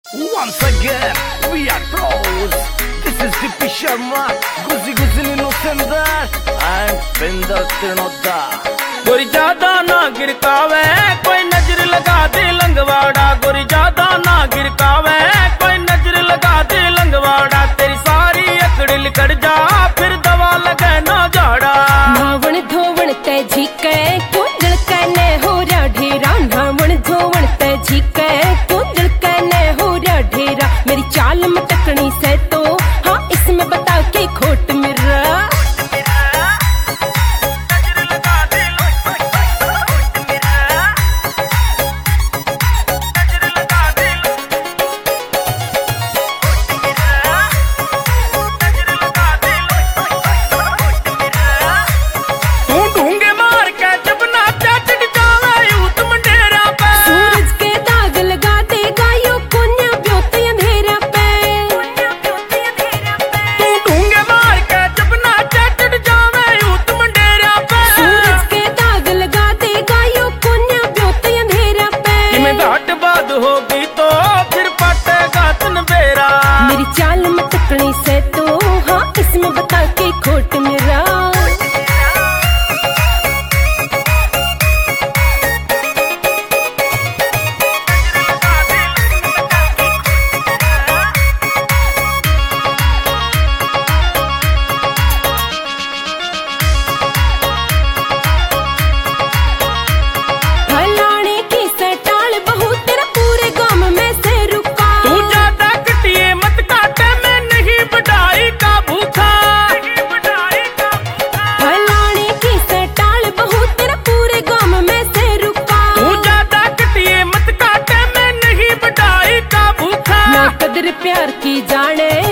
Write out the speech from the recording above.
Once again, we are pros. This is Dippy Sharma, Guzi Guzi Nino Sendar, and Pinder Tinoda. गोरी ज्यादा ना गिरकावे कोई नजर लगा दे लंगवाड़ा, गोरी ज्यादा ना गिरकावे कोई नजर लगा दे लंगवाड़ा। तेरी सारी अकड़ लिकड़ जा फिर दवा लगे ना झाड़ा। नावण धोवण ते झीके क्यों जलके ने हो रहा ढेरा, नावण धोवण ते झीके क्यों जलके ने हो रहा ढेरा। मेरी चाल मटकनी से तो हाँ इसमें बता के खोट मेरा। होगी तो फिर पटेगा तन बेरा। मेरी चाल मटकनी से तो हाँ इसमें बता के खोट मेरा। प्यार की जाने